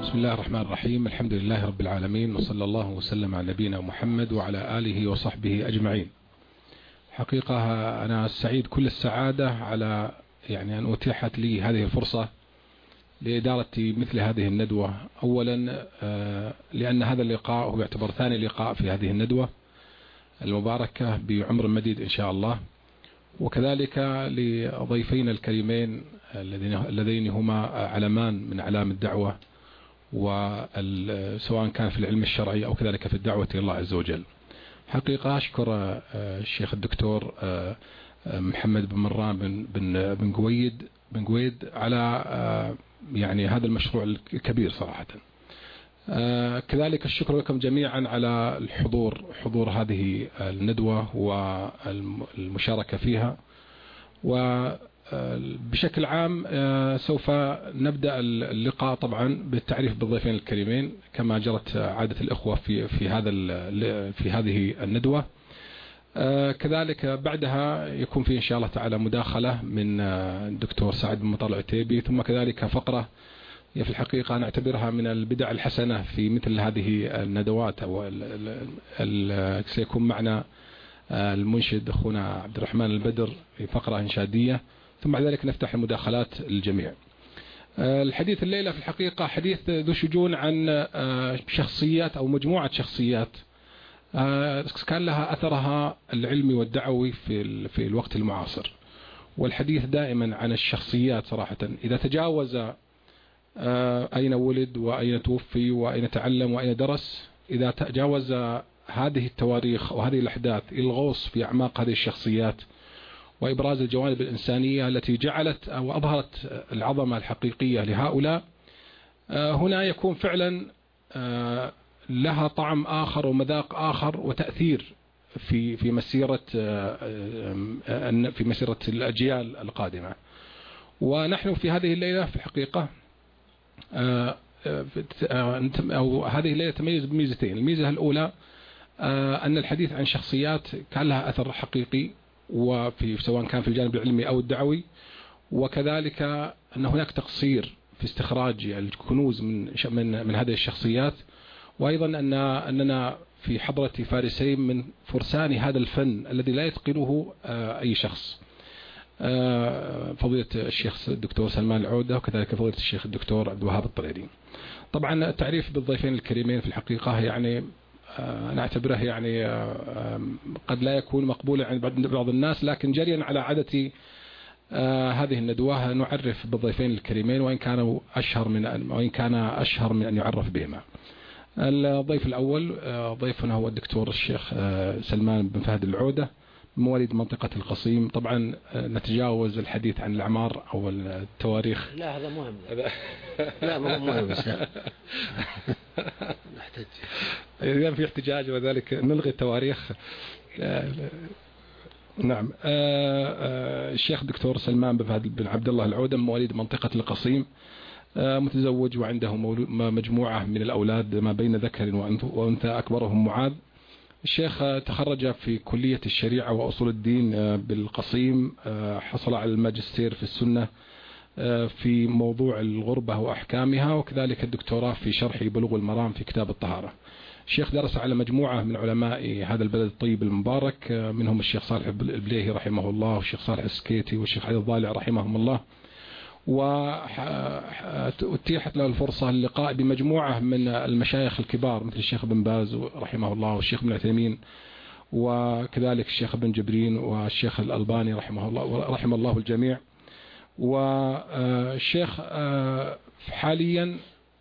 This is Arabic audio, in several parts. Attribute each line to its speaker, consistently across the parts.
Speaker 1: بسم الله الرحمن الرحيم. الحمد لله رب العالمين، وصلى الله وسلم على نبينا محمد وعلى آله وصحبه أجمعين. حقيقة أنا سعيد كل السعادة على أن أتيحت لي هذه الفرصة لإدارة مثل هذه الندوة. أولا لأن هذا اللقاء هو يعتبر ثاني لقاء في هذه الندوة المباركة بعمر مديد إن شاء الله، وكذلك لضيفين الكريمين اللذين هما علمان من أعلام الدعوة، وسواء كان في العلم الشرعي أو كذلك في الدعوة إلى الله عز وجل. حقيقة أشكر الشيخ الدكتور محمد بن مران بن قويد على هذا المشروع الكبير صراحة. كذلك الشكر لكم جميعا على حضور هذه الندوة والمشاركة فيها. وبشكل عام سوف نبدأ اللقاء طبعا بالتعريف بالضيفين الكريمين كما جرت عادة الإخوة في هذه الندوة. كذلك بعدها يكون في إن شاء الله تعالى مداخلة من الدكتور سعد بن مطلع العتيبي، ثم كذلك فقرة في الحقيقة نعتبرها من البدع الحسنة في مثل هذه الندوات، أو سيكون معنا المنشد أخونا عبد الرحمن البدر في فقرة إنشادية، ثم بعد ذلك نفتح المداخلات للجميع. الحديث الليلة في الحقيقة حديث ذو شجون عن شخصيات أو مجموعة شخصيات كان لها أثرها العلمي والدعوي في الوقت المعاصر. والحديث دائما عن الشخصيات صراحة، إذا تجاوز أين ولد وأين توفي وأين تعلم وأين درس، إذا تجاوز هذه التواريخ وهذه الأحداث الغوص في أعماق هذه الشخصيات وإبراز الجوانب الإنسانية التي جعلت أو أظهرت العظمة الحقيقية لهؤلاء، هنا يكون فعلا لها طعم آخر ومذاق آخر وتأثير في مسيرة الأجيال القادمة. ونحن في هذه الليلة في الحقيقة أو هذه الليلة تميز بميزتين. الميزة الأولى أن الحديث عن شخصيات كان لها أثر حقيقي سواء كان في الجانب العلمي أو الدعوي، وكذلك أن هناك تقصير في استخراج الكنوز من هذه الشخصيات، وأيضا أننا في حضرة فارسين من فرسان هذا الفن الذي لا يتقنه أي شخص، فضيلة الشيخ الدكتور سلمان العودة وكذلك فضيلة الشيخ الدكتور عبد الوهاب الطريري. طبعا التعريف بالضيفين الكريمين في الحقيقة نعتبره قد لا يكون مقبولا عند بعض الناس، لكن جريا على عادة هذه الندوة نعرف بالضيفين الكريمين وإن كان أشهر من أن يعرف بهما. الضيف الأول ضيفنا هو الدكتور الشيخ سلمان بن فهد العودة، مواليد منطقة القصيم. طبعا نتجاوز الحديث عن الأعمار أو التواريخ.
Speaker 2: لا هذا مهم. لا مهم
Speaker 1: نحتاج إذا في احتجاج وذلك نلغي التواريخ. نعم. الشيخ الدكتور سلمان بن فهد بن عبد الله العودة، مواليد منطقة القصيم، متزوج وعنده مجموعة من الأولاد ما بين ذكر وأنثى، أكبرهم معاذ. الشيخ تخرج في كلية الشريعة وأصول الدين بالقصيم، حصل على الماجستير في السنة في موضوع الغربة وأحكامها، وكذلك الدكتوراه في شرح بلوغ المرام في كتاب الطهارة. الشيخ درس على مجموعة من علماء هذا البلد الطيب المبارك، منهم الشيخ صالح البليهي رحمه الله، والشيخ صالح السكيتي، والشيخ علي الضالع رحمهم الله. وأتيحت له الفرصة للقاء بمجموعة من المشايخ الكبار مثل الشيخ بن باز رحمه الله، والشيخ بن عثيمين، وكذلك الشيخ بن جبرين، والشيخ الألباني رحمه الله الجميع. والشيخ حاليا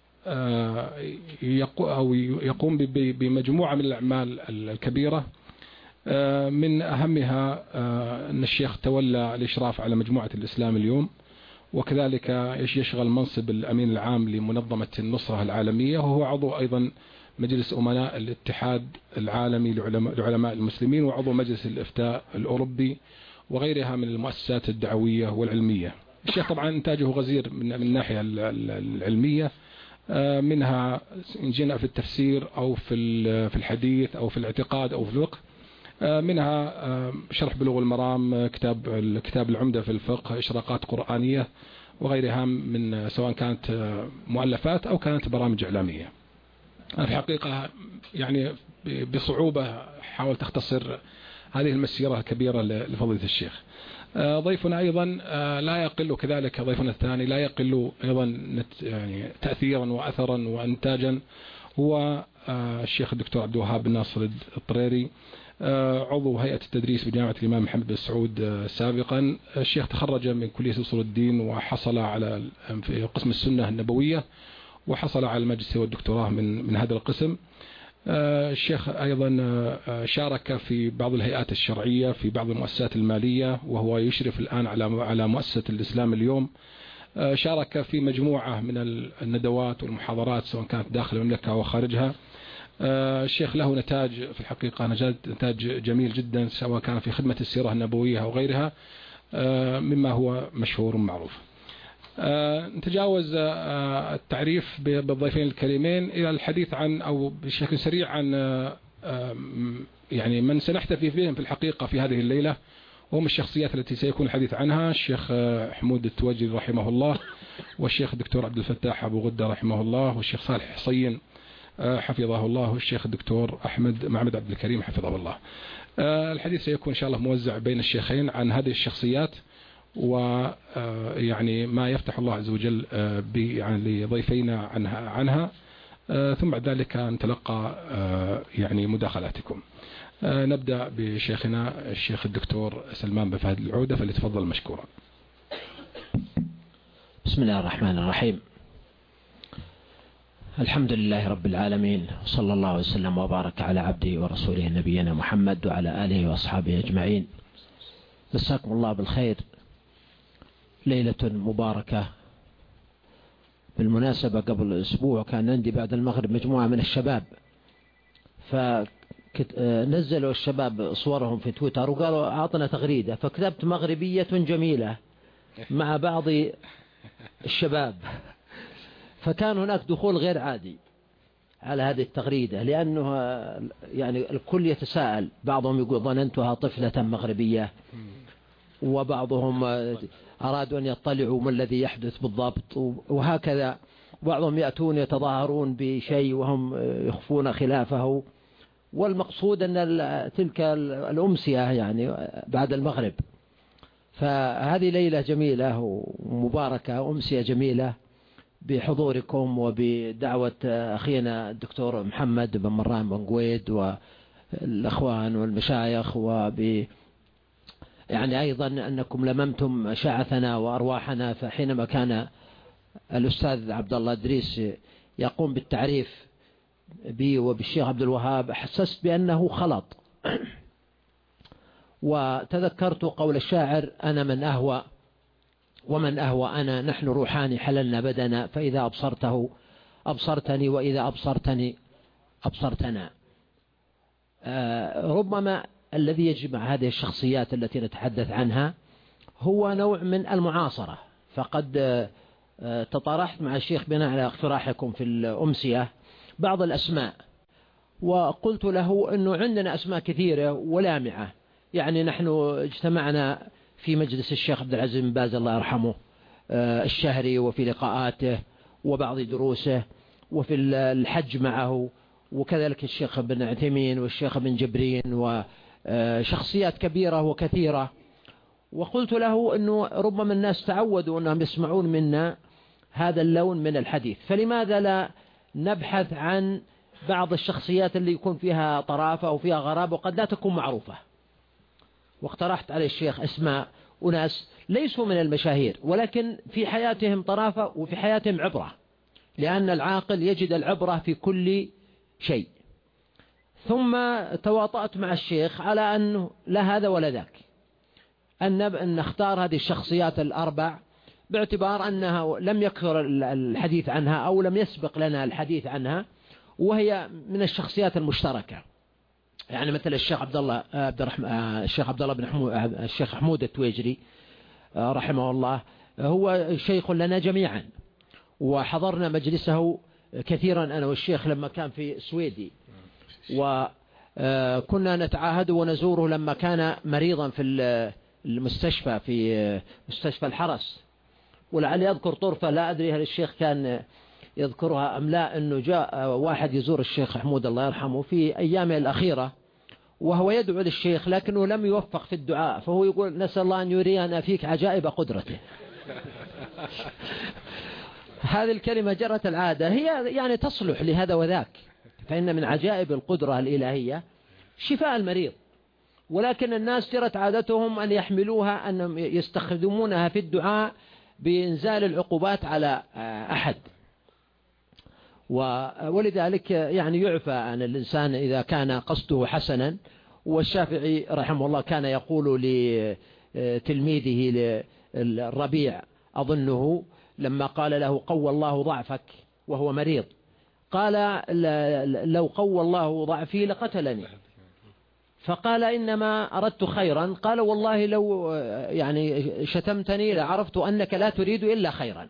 Speaker 1: يقوم بمجموعة من الأعمال الكبيرة، من أهمها أن الشيخ تولى الإشراف على مجموعة الإسلام اليوم، وكذلك يشغل منصب الأمين العام لمنظمة النصرة العالمية، وهو عضو أيضا مجلس أمناء الاتحاد العالمي لعلماء المسلمين، وعضو مجلس الإفتاء الأوروبي، وغيرها من المؤسسات الدعوية والعلمية. الشيخ طبعا إنتاجه غزير من الناحية العلمية، منها إن جينا في التفسير أو في الحديث أو في الاعتقاد أو في الفقه، منها شرح بلوغ المرام، كتاب العمدة في الفقه، إشراقات قرآنية، وغيرها من سواء كانت مؤلفات أو كانت برامج إعلامية. أنا في الحقيقة يعني بصعوبة حاولت أختصر هذه المسيرة الكبيرة لفضيلة الشيخ. ضيفنا أيضا لا يقل كذلك، ضيفنا الثاني لا يقل أيضا يعني تأثيرا وأثرا وإنتاجا، هو الشيخ الدكتور عبد الوهاب بن ناصر الطريري، عضو هيئة التدريس بجامعة الإمام محمد بن سعود سابقا. الشيخ تخرج من كلية أصول الدين وحصل على في قسم السنة النبوية، وحصل على الماجستير والدكتوراه من هذا القسم. الشيخ أيضا شارك في بعض الهيئات الشرعية في بعض المؤسسات المالية، وهو يشرف الآن على مؤسسة الإسلام اليوم. شارك في مجموعة من الندوات والمحاضرات سواء كانت داخل المملكة أو خارجها. الشيخ له نتاج في الحقيقة نتاج جميل جدا، سواء كان في خدمة السيرة النبوية أو غيرها، مما هو مشهور ومعروف. نتجاوز التعريف بالضيفين الكريمين إلى الحديث عن أو بشكل سريع عن يعني من سنحتفي بهم في الحقيقة في هذه الليلة، وهم الشخصيات التي سيكون الحديث عنها الشيخ حمود التوجري رحمه الله، والشيخ الدكتور عبد الفتاح أبو غدة رحمه الله، والشيخ صالح حصين حفظه الله، والشيخ الدكتور أحمد معمد عبد الكريم حفظه الله. الحديث سيكون إن شاء الله موزع بين الشيخين عن هذه الشخصيات، ويعني ما يفتح الله عز وجل يعني لضيفينا عنها، ثم بعد ذلك نتلقى يعني مداخلاتكم. نبدأ بشيخنا الشيخ الدكتور سلمان بن فهد العودة، فليتفضل مشكورا.
Speaker 2: بسم الله الرحمن الرحيم. الحمد لله رب العالمين، وصلى الله وسلم وبارك على عبده ورسوله نبينا محمد وعلى آله وأصحابه أجمعين. مساكم الله بالخير. ليلة مباركة. بالمناسبة قبل أسبوع كان عندي بعد المغرب مجموعة من الشباب، فنزلوا الشباب صورهم في تويتر وقالوا أعطنا تغريدة، فكتبت مغربية جميلة مع بعض الشباب، فكان هناك دخول غير عادي على هذه التغريدة، لأنه يعني الكل يتساءل، بعضهم يقول ظننتها طفلة مغربية، وبعضهم أرادوا أن يطلعوا ما الذي يحدث بالضبط، وهكذا بعضهم يأتون يتظاهرون بشيء وهم يخفون خلافه. والمقصود أن تلك الأمسية يعني بعد المغرب، فهذه ليلة جميلة ومباركة، أمسية جميلة بحضوركم وبدعوة أخينا الدكتور محمد بن مران بن قويد والأخوان والمشايخ، يعني أيضا أنكم لممتم شعثنا وأرواحنا. فحينما كان الأستاذ عبد الله إدريس يقوم بالتعريف بي وبالشيخ عبد الوهاب حسست بأنه خلط، وتذكرت قول الشاعر: أنا من أهوى ومن أهوى أنا، نحن روحان حللنا بدنا، فإذا أبصرته أبصرتني وإذا أبصرتني أبصرتنا. ربما الذي يجمع هذه الشخصيات التي نتحدث عنها هو نوع من المعاصرة، فقد تطرحت مع الشيخ بناء على اقتراحكم في الأمسية بعض الأسماء، وقلت له أنه عندنا أسماء كثيرة ولامعة. يعني نحن اجتمعنا في مجلس الشيخ عبد العزيز بن باز الله يرحمه الشهري، وفي لقاءاته وبعض دروسه، وفي الحج معه، وكذلك الشيخ بن عثيمين والشيخ بن جبرين، وشخصيات كبيرة وكثيرة. وقلت له أنه ربما الناس تعودوا أنهم يسمعون منا هذا اللون من الحديث، فلماذا لا نبحث عن بعض الشخصيات اللي يكون فيها طرافة أو فيها غرابة وقد لا تكون معروفة. واقترحت على الشيخ أسماء أناس ليسوا من المشاهير، ولكن في حياتهم طرافة وفي حياتهم عبرة، لأن العاقل يجد العبرة في كل شيء. ثم تواطأت مع الشيخ على أنه لا هذا ولا ذاك، أن نختار هذه الشخصيات الأربع باعتبار أنها لم يكثر الحديث عنها أو لم يسبق لنا الحديث عنها، وهي من الشخصيات المشتركة. يعني مثل الشيخ عبد الله بن حمود، الشيخ حمود التويجري رحمه الله، هو شيخ لنا جميعا، وحضرنا مجلسه كثيرا أنا والشيخ لما كان في السويدي، وكنا نتعاهد ونزوره لما كان مريضا في المستشفى، في مستشفى الحرس، ولعل يذكر طرفة لا أدري هل الشيخ كان يذكرها أم لا، أنه جاء واحد يزور الشيخ حمود الله يرحمه في أيامه الأخيرة وهو يدعو للشيخ لكنه لم يوفق في الدعاء، فهو يقول نسأل الله أن يرينا فيك عجائب قدرته. هذه الكلمة جرت العادة، هي يعني تصلح لهذا وذاك، فإن من عجائب القدرة الإلهية شفاء المريض، ولكن الناس جرت عادتهم أن يحملوها أن يستخدمونها في الدعاء بإنزال العقوبات على أحد. ولذلك يعني يعفى عن الإنسان إذا كان قصده حسنا. والشافعي رحمه الله كان يقول لتلميذه الربيع أظنه لما قال له قوى الله ضعفك وهو مريض، قال لو قوى الله ضعفي لقتلني، فقال إنما أردت خيرا، قال والله لو يعني شتمتني لعرفت أنك لا تريد إلا خيرا.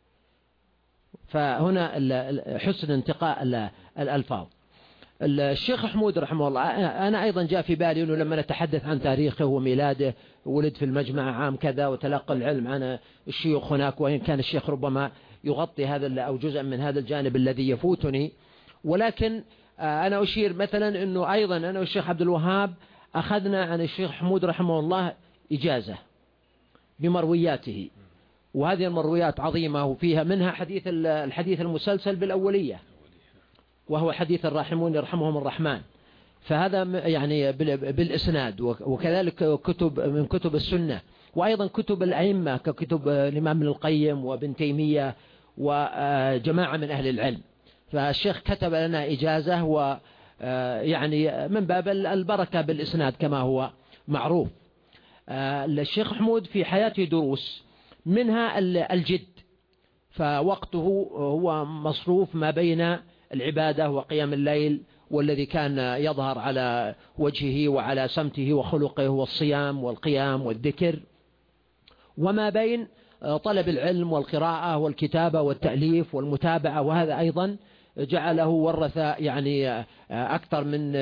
Speaker 2: فهنا حسن انتقاء الألفاظ. الشيخ حمود رحمه الله أنا أيضا جاء في بالي أنه لما نتحدث عن تاريخه وميلاده، ولد في المجمع عام كذا وتلقى العلم عن الشيوخ هناك، وإن كان الشيخ ربما يغطي هذا أو جزء من هذا الجانب الذي يفوتني، ولكن أنا أشير مثلا أنه أيضا أنا والشيخ عبد الوهاب أخذنا عن الشيخ حمود رحمه الله إجازة بمروياته، وهذه المرويات عظيمة، وفيها منها الحديث المسلسل بالأولية، وهو حديث الراحمون يرحمهم الرحمن، فهذا يعني بالإسناد، وكذلك كتب من كتب السنة، وأيضا كتب الأئمة ككتب الإمام ابن القيم وابن تيمية وجماعة من أهل العلم. فالشيخ كتب لنا إجازة، ويعني من باب البركة بالإسناد كما هو معروف. الشيخ حمود في حياته دروس، منها الجد، فوقته هو مصروف ما بين العبادة وقيام الليل، والذي كان يظهر على وجهه وعلى سمته وخلقه والصيام والقيام والذكر، وما بين طلب العلم والقراءة والكتابة والتأليف والمتابعة، وهذا أيضا جعله ورث يعني أكثر من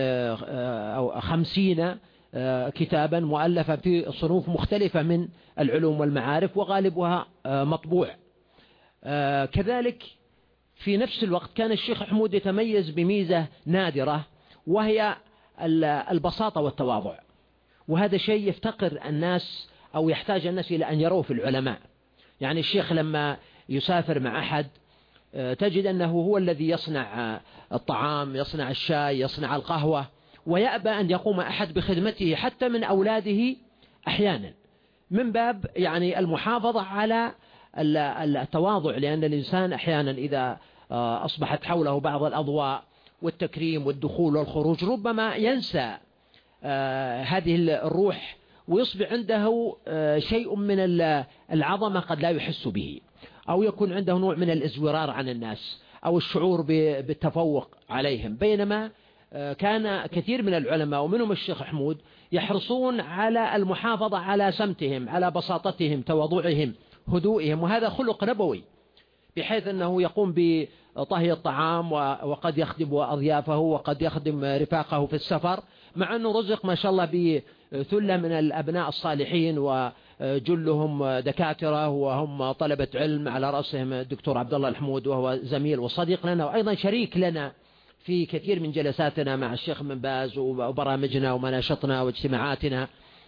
Speaker 2: 50 كتابا مؤلفة في صنوف مختلفة من العلوم والمعارف، وغالبها مطبوع. كذلك في نفس الوقت كان الشيخ حمود يتميز بميزة نادرة، وهي البساطة والتواضع، وهذا شيء يفتقر الناس أو يحتاج الناس إلى أن يروه في العلماء. يعني الشيخ لما يسافر مع أحد تجد أنه هو الذي يصنع الطعام، يصنع الشاي، يصنع القهوة، ويأبى أن يقوم أحد بخدمته حتى من أولاده أحيانا، من باب يعني المحافظة على التواضع، لأن الإنسان أحيانا إذا أصبحت حوله بعض الأضواء والتكريم والدخول والخروج ربما ينسى هذه الروح، ويصبح عنده شيء من العظمة قد لا يحس به، أو يكون عنده نوع من الازورار عن الناس أو الشعور بالتفوق عليهم. بينما كان كثير من العلماء ومنهم الشيخ حمود يحرصون على المحافظة على سمتهم، على بساطتهم، تواضعهم، هدوئهم، وهذا خلق نبوي، بحيث أنه يقوم بطهي الطعام وقد يخدم أضيافه وقد يخدم رفاقه في السفر، مع أنه رزق ما شاء الله بثلة من الأبناء الصالحين، وجلهم دكاترة وهم طلبة علم، على رأسهم الدكتور عبد الله الحمود، وهو زميل وصديق لنا وأيضا شريك لنا في كثير من جلساتنا مع الشيخ من باز وبرامجنا ومناشطنا واجتماعاتنا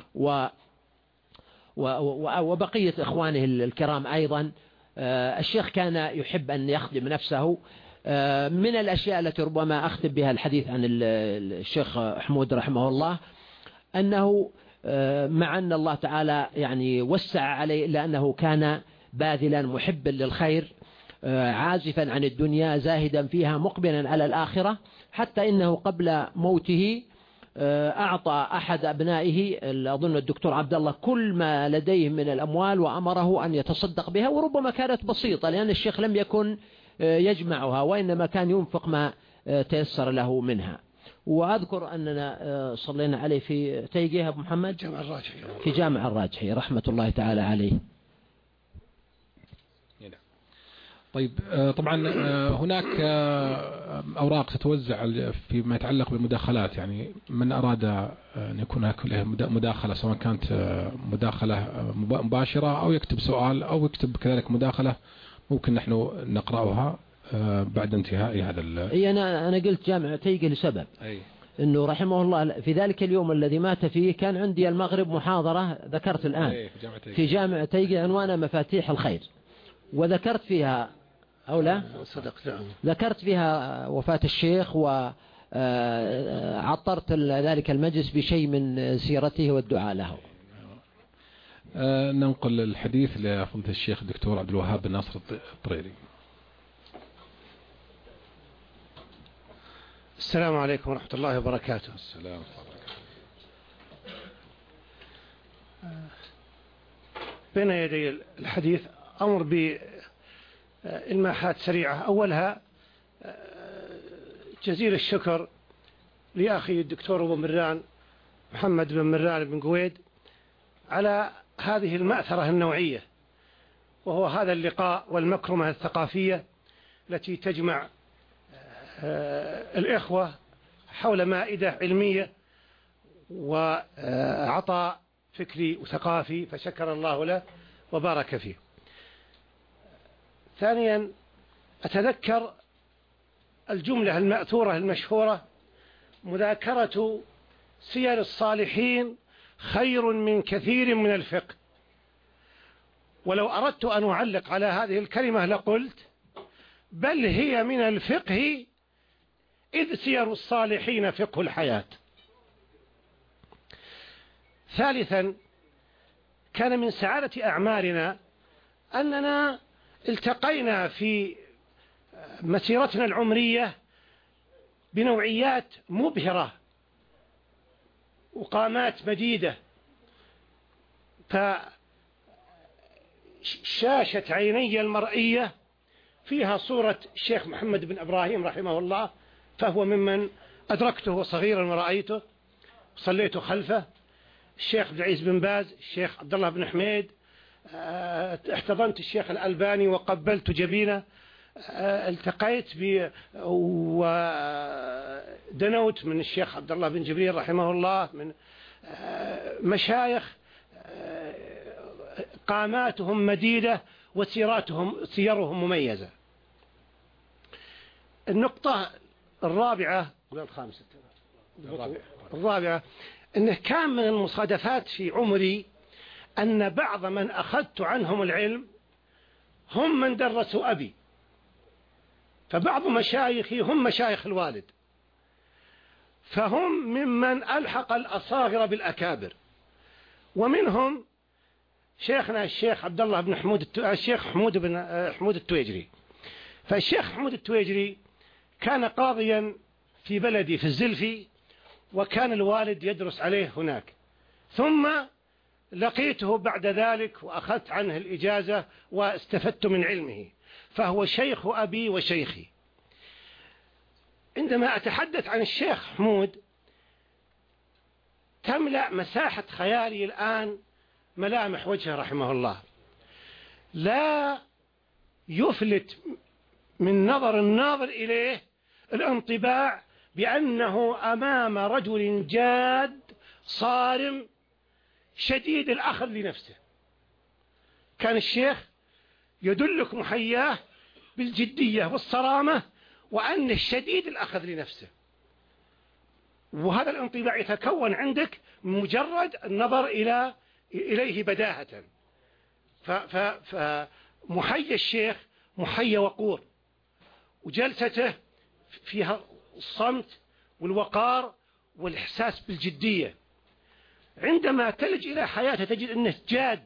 Speaker 2: وبقية إخوانه الكرام أيضا. الشيخ كان يحب أن يخدم نفسه. من الأشياء التي ربما أختم بها الحديث عن الشيخ حمود رحمه الله، أنه مع أن الله تعالى يعني وسع عليه، لأنه كان باذلا محبا للخير، عازفا عن الدنيا، زاهدا فيها، مقبلا على الآخرة، حتى إنه قبل موته أعطى أحد أبنائه أظن الدكتور عبد الله كل ما لديه من الأموال، وأمره أن يتصدق بها، وربما كانت بسيطة لأن الشيخ لم يكن يجمعها، وإنما كان ينفق ما تيسر له منها. وأذكر أننا صلينا عليه في تيجيه أبو محمد في جامع الراجحي رحمة الله تعالى عليه.
Speaker 1: طيب طبعا هناك أوراق تتوزع فيما يتعلق بالمداخلات، يعني من أراد أن يكون له مداخلة سواء كانت مداخلة مباشرة أو يكتب سؤال أو يكتب كذلك مداخلة ممكن نحن نقرأها بعد انتهاء هذا
Speaker 2: أنا قلت جامع تيجي لسبب أنه رحمه الله في ذلك اليوم الذي مات فيه كان عندي المغرب محاضرة ذكرت الآن في جامع تيجي عنوانها مفاتيح الخير، وذكرت فيها أو لا ذكرت فيها وفاة الشيخ وعطرت ذلك المجلس بشيء من سيرته والدعاء له.
Speaker 1: ننقل الحديث لفضيلة الشيخ الدكتور عبد الوهاب بن ناصر الطريري.
Speaker 3: السلام عليكم ورحمة الله وبركاته.
Speaker 1: السلام عليكم.
Speaker 3: بين يدي الحديث أمر بالماحات سريعة. أولها جزيل الشكر لأخي الدكتور أبو مران محمد بن مران بن قويد على هذه المأثرة النوعية، وهو هذا اللقاء والمكرمة الثقافية التي تجمع الإخوة حول مائدة علمية وعطاء فكري وثقافي، فشكر الله له وبارك فيه. ثانيا أتذكر الجملة المأثورة المشهورة: مذاكرة سير الصالحين خير من كثير من الفقه. ولو أردت أن أعلق على هذه الكلمة لقلت: بل هي من الفقه، إذ سير الصالحين فقه الحياة. ثالثا كان من سعادة أعمارنا أننا التقينا في مسيرتنا العمرية بنوعيات مبهرة وقامات مديدة، فشاشة عيني المرئية فيها صورة الشيخ محمد بن إبراهيم رحمه الله، فهو ممن أدركته صغيرا ورأيته صليت خلفه. الشيخ عبد العزيز بن باز، الشيخ عبد الله بن حميد، احتضنت الشيخ الألباني وقبلت جبينه، التقيت ودنوت من الشيخ عبد الله بن جبريل رحمه الله، من مشايخ قاماتهم مديدة وسيرهم مميزة. النقطة الرابعة أنه كان من المصادفات في عمري أن بعض من أخذت عنهم العلم هم من درسوا أبي، فبعض مشايخي هم مشايخ الوالد، فهم ممن ألحق الأصاغر بالأكابر. ومنهم شيخنا الشيخ عبد الله بن حمود الشيخ حمود التويجري. فالشيخ حمود التويجري كان قاضيا في بلدي في الزلفي، وكان الوالد يدرس عليه هناك، ثم لقيته بعد ذلك وأخذت عنه الإجازة واستفدت من علمه، فهو شيخ أبي وشيخي. عندما أتحدث عن الشيخ حمود تملأ مساحة خيالي الآن ملامح وجهه رحمه الله، لا يفلت من نظر الناظر إليه الانطباع بأنه أمام رجل جاد صارم شديد الأخذ لنفسه. كان الشيخ يدلك محياه بالجدية والصرامة وأنه شديد الأخذ لنفسه، وهذا الانطباع يتكون عندك مجرد النظر إليه بداهة. فمحيا الشيخ محيا وقور، وجلسته فيها الصمت والوقار والإحساس بالجدية. عندما تلج إلى حياته تجد أنه جاد.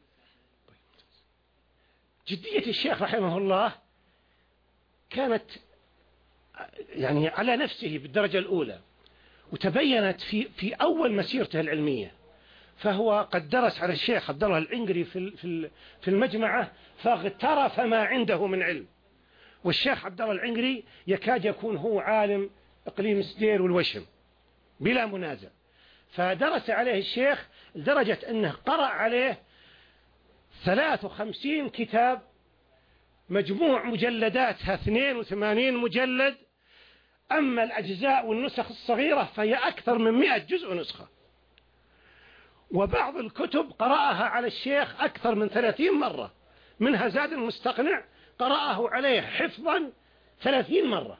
Speaker 3: جدية الشيخ رحمه الله كانت يعني على نفسه بالدرجة الأولى، وتبينت في أول مسيرته العلمية. فهو قد درس على الشيخ عبد الله العنقري في المجمعة فاغترف ما عنده من علم، والشيخ عبد الله العنقري يكاد يكون هو عالم إقليم سدير والوشم بلا منازع. فدرس عليه الشيخ لدرجة أنه قرأ عليه 53 كتاب مجموع مجلداتها 82 مجلد، أما الأجزاء والنسخ الصغيرة فهي أكثر من 100 جزء ونسخة. وبعض الكتب قرأها على الشيخ أكثر من 30 مرة، منها زاد المستقنع قرأه عليه حفظا 30 مرة.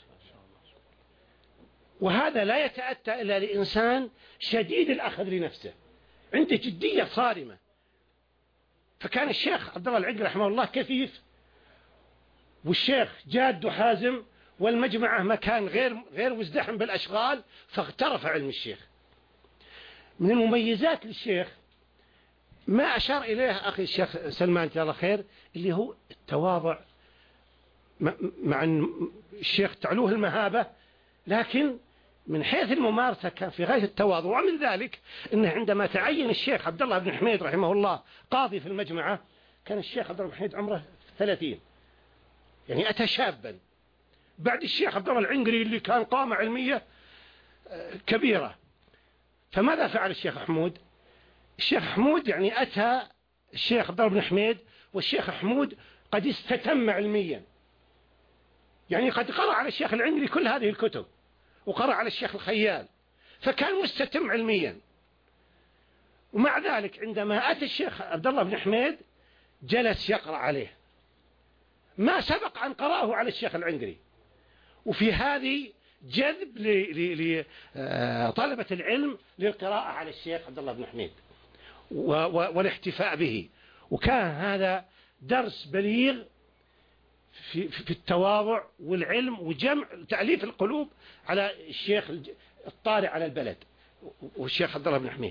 Speaker 3: وهذا لا يتأتى إلا لإنسان شديد الأخذ لنفسه عنده جدية صارمة. فكان الشيخ عبد الله العقل رحمه الله كثيف، والشيخ جاد وحازم، والمجمعة مكان غير مزدحم بالأشغال، فاغترف علم الشيخ. من المميزات للشيخ ما أشار إليه أخي الشيخ سلمان جزاه الله خير، اللي هو التواضع. مع أن الشيخ تعلوه المهابة، لكن من حيث الممارسة كان في غاية التواضع. ومن ذلك أنه عندما تعين الشيخ عبد الله بن حميد رحمه الله قاضي في المجمعة، كان الشيخ عبد الله بن حميد عمره 30، يعني أتى شابا بعد الشيخ عبد الله العنقري اللي كان قامة علمية كبيرة. فماذا فعل الشيخ حمود؟ الشيخ حمود يعني أتى الشيخ عبد الله بن حميد والشيخ حمود قد استتم علميا، يعني قد قرأ على الشيخ العنقري كل هذه الكتب، وقرأ على الشيخ الخيال، فكان مستتم علميا. ومع ذلك عندما أتى الشيخ عبد الله بن حميد جلس يقرأ عليه ما سبق أن قرأه على الشيخ العنقري. وفي هذه جذب لطلبة العلم للقراءة على الشيخ عبد الله بن حميد والاحتفاء به. وكان هذا درس بليغ في التواضع والعلم وجمع تأليف القلوب على الشيخ الطارئ على البلد والشيخ عبد الله بن حميد.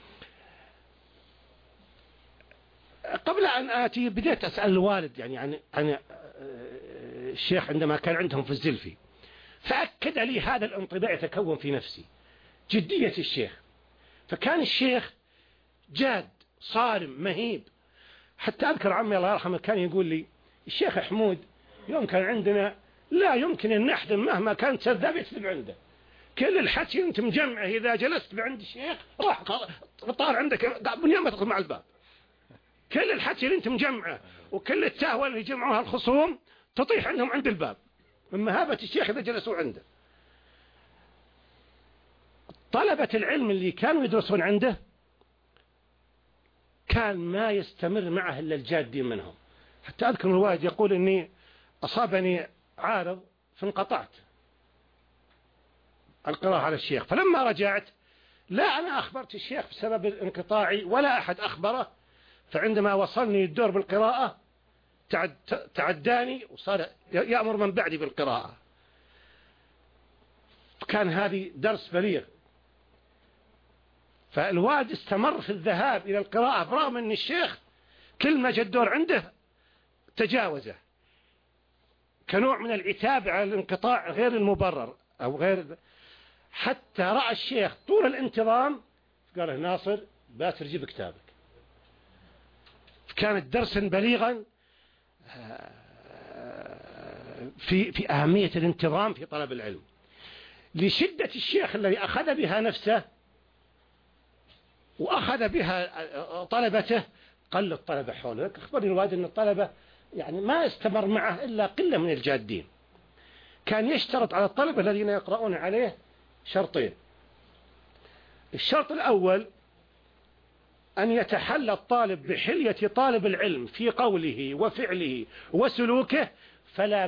Speaker 3: قبل أن آتي بديت أسأل الوالد يعني عن الشيخ عندما كان عندهم في الزلفي، فأكد لي هذا الانطباع يتكون في نفسي، جدية الشيخ. فكان الشيخ جاد صارم مهيب. حتى أذكر عمي الله يرحمه كان يقول لي الشيخ حمود يوم كان عندنا لا يمكن أن نحدم مهما كان سذاب يكتب عنده، كل الحكي أنت مجمعه إذا جلست بعند الشيخ راح طار عندك بنيان ما تدخل مع الباب. كل الحكي اللي أنت مجمعه وكل التهوى اللي جمعوها الخصوم تطيح عندهم عند الباب من مهابة الشيخ إذا جلسوا عنده. طلبة العلم اللي كانوا يدرسون عنده كان ما يستمر معه إلا الجادين منهم. حتى أذكر الوالد يقول إني أصابني عارض فانقطعت القراءة على الشيخ، فلما رجعت لا أنا أخبرت الشيخ بسبب انقطاعي ولا أحد أخبره، فعندما وصلني الدور بالقراءة تعداني وصار يأمر من بعدي بالقراءة. كان هذه درس بليغ. فالوالد استمر في الذهاب إلى القراءة برغم أن الشيخ كل ما جاء الدور عنده تجاوزه، كنوع من العتاب على الانقطاع غير المبرر أو غير. حتى رأى الشيخ طول الانتظام قال له ناصر باتر جيب كتابك. كانت درسا بليغا في أهمية الانتظام في طلب العلم. لشدة الشيخ الذي أخذ بها نفسه وأخذ بها طلبته قل الطلبة حوله. أخبرني الوالد أن الطلبة يعني ما استمر معه إلا قلة من الجادين. كان يشترط على الطلبة الذين يقرؤون عليه شرطين. الشرط الأول أن يتحلى الطالب بحلية طالب العلم في قوله وفعله وسلوكه، فلا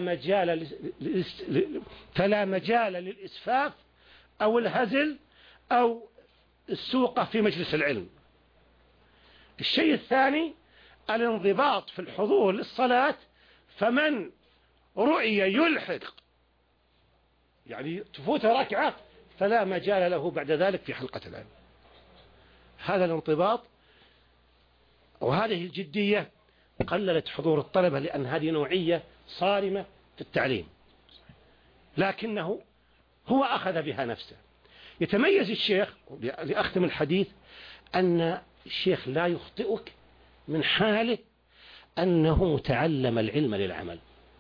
Speaker 3: مجال للإسفاف أو الهزل أو السوقة في مجلس العلم. الشيء الثاني الانضباط في الحضور للصلاة، فمن رؤي يلحق يعني تفوت ركعة فلا مجال له بعد ذلك في حلقة العلم. هذا الانضباط وهذه الجدية قللت حضور الطلبة، لأن هذه نوعية صارمة في التعليم، لكنه هو أخذ بها نفسه. يتميز الشيخ لأختم الحديث أن الشيخ لا يخطئك من حاله أنه تعلم العلم للعمل.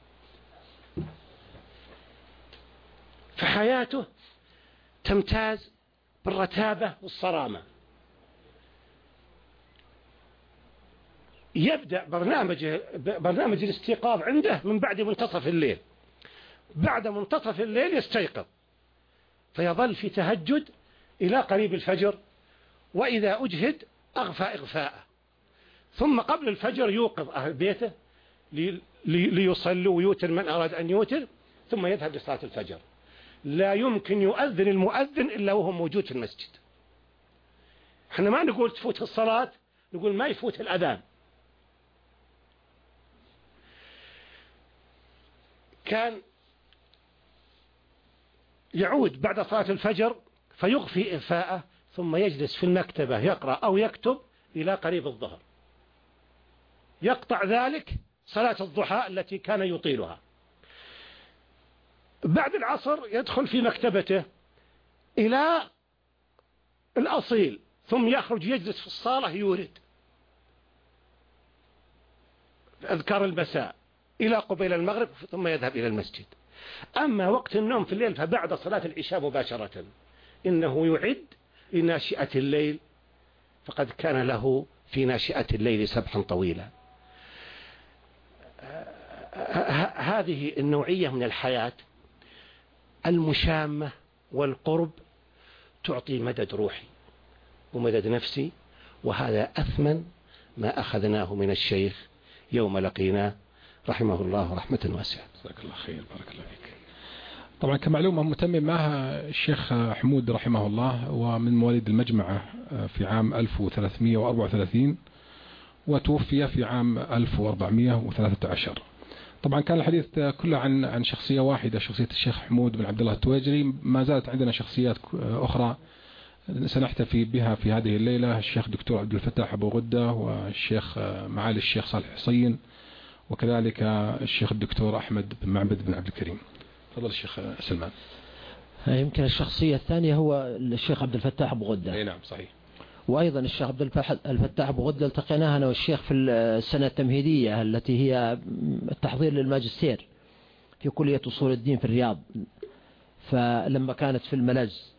Speaker 3: فحياته تمتاز بالرتابة والصرامة. يبدأ برنامج الاستيقاظ عنده من بعد منتصف الليل. بعد منتصف الليل يستيقظ فيظل في تهجد إلى قريب الفجر، وإذا أجهد أغفى إغفاء، ثم قبل الفجر يوقظ أهل بيته ليصلوا ويوتر من أراد أن يوتر، ثم يذهب لصلاة الفجر. لا يمكن يؤذن المؤذن إلا وهو موجود في المسجد. احنا ما نقول تفوت الصلاة، نقول ما يفوت الأذان. كان يعود بعد صلاة الفجر فيغفي إغفاءه، ثم يجلس في المكتبة يقرأ أو يكتب إلى قريب الظهر. يقطع ذلك صلاة الضحى التي كان يطيلها. بعد العصر يدخل في مكتبته إلى الأصيل، ثم يخرج يجلس في الصالة يورد أذكار المساء إلى قبيل المغرب، ثم يذهب إلى المسجد. أما وقت النوم في الليل فبعد صلاة العشاء مباشرة إنه يعد لناشئة الليل، فقد كان له في ناشئة الليل سبحا طويلا. هذه النوعية من الحياة المشامة والقرب تعطي مدد روحي ومدد نفسي، وهذا أثمن ما أخذناه من الشيخ يوم لقيناه رحمه الله رحمة واسعة.
Speaker 1: جزاك الله خير، بارك الله فيك. طبعا كمعلومة متمم معها الشيخ حمود رحمه الله، ومن مواليد المجمعة في عام 1334 وتوفي في عام 1413. طبعا كان الحديث كله عن شخصية واحدة، شخصية الشيخ حمود بن عبد الله التواجري. ما زالت عندنا شخصيات أخرى سنحتفي بها في هذه الليلة، الشيخ دكتور عبد الفتاح أبو غدة، والشيخ معالي الشيخ صالح حصين، وكذلك الشيخ الدكتور أحمد بن معبد بن عبد الكريم. تفضل الشيخ سلمان.
Speaker 2: يمكن الشخصية الثانية هو الشيخ عبد الفتاح أبو غدة.
Speaker 1: أي نعم صحيح.
Speaker 2: وأيضا الشيخ عبد الفتاح أبو غدة التقيناها أنا والشيخ في السنة التمهيدية التي هي التحضير للماجستير في كلية أصول الدين في الرياض، فلما كانت في الملز،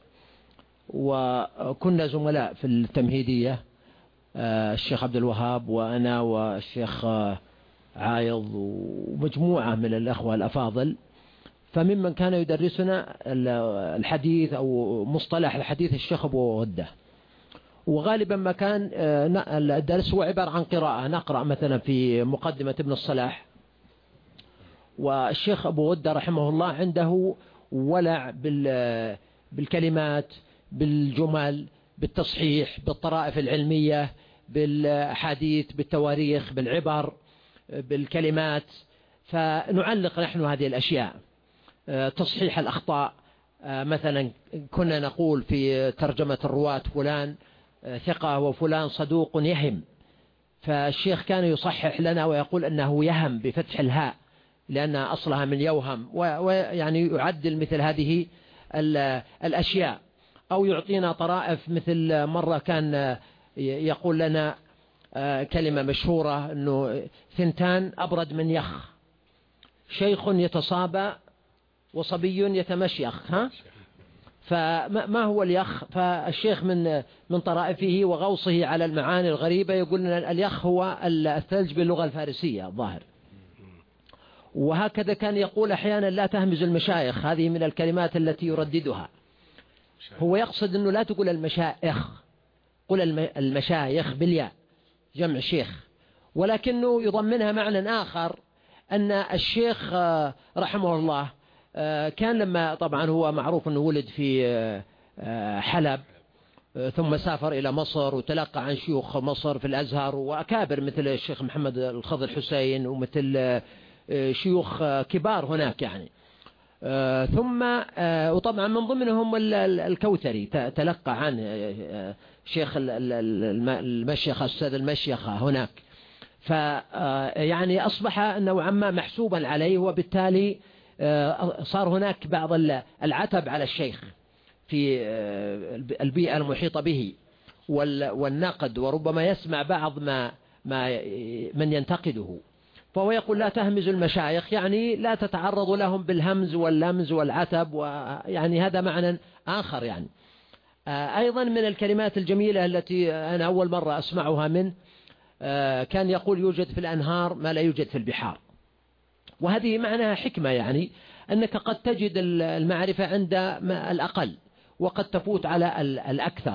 Speaker 2: وكنا زملاء في التمهيدية، الشيخ عبد الوهاب وأنا والشيخ عايض ومجموعة من الأخوة الأفاضل. فممن كان يدرسنا الحديث أو مصطلح الحديث الشيخ أبو غدة. وغالبا ما كان الدرس هو عبارة عن قراءة، نقرأ مثلا في مقدمة ابن الصلاح، والشيخ أبو غدة رحمه الله عنده ولع بالكلمات، بالجمل، بالتصحيح، بالطرائف العلمية، بالأحاديث، بالتواريخ، بالعبر، بالكلمات. فنعلق نحن هذه الأشياء. تصحيح الأخطاء، مثلا كنا نقول في ترجمة الرواة فلان ثقة وفلان صدوق يهم، فالشيخ كان يصحح لنا ويقول أنه يهم بفتح الهاء لأن أصلها من يوهم، ويعني يعدل مثل هذه الأشياء. أو يعطينا طرائف، مثل مرة كان يقول لنا كلمة مشهورة أنه ثنتان أبرد من يخ، شيخ يتصابى وصبي يتمشيخ. فما هو اليخ؟ فالشيخ من طرائفه وغوصه على المعاني الغريبة يقول أن اليخ هو الثلج باللغة الفارسية الظاهر. وهكذا كان يقول أحيانا لا تهمز المشايخ، هذه من الكلمات التي يرددها. هو يقصد أنه لا تقول المشايخ، قل المشايخ بالياء جمع شيخ، ولكنه يضمنها معنى آخر، أن الشيخ رحمه الله كان لما طبعا هو معروف أنه ولد في حلب، ثم سافر إلى مصر وتلقى عن شيوخ مصر في الأزهر وأكابر مثل الشيخ محمد الخضر حسين ومثل شيوخ كبار هناك يعني. ثم وطبعا من ضمنهم الكوثري تلقى عن شيخ المشيخة أستاذ المشيخة هناك. فيعني أصبح نوعا ما محسوبا عليه، وبالتالي صار هناك بعض العتب على الشيخ في البيئة المحيطة به والنقد، وربما يسمع بعض من ينتقده. فهو يقول لا تهمز المشايخ، يعني لا تتعرض لهم بالهمز واللمز والعتب، ويعني هذا معنى آخر يعني. أيضا من الكلمات الجميلة التي أنا أول مرة أسمعها منه، كان يقول يوجد في الأنهار ما لا يوجد في البحار، وهذه معناها حكمة، يعني أنك قد تجد المعرفة عند الأقل وقد تفوت على الأكثر.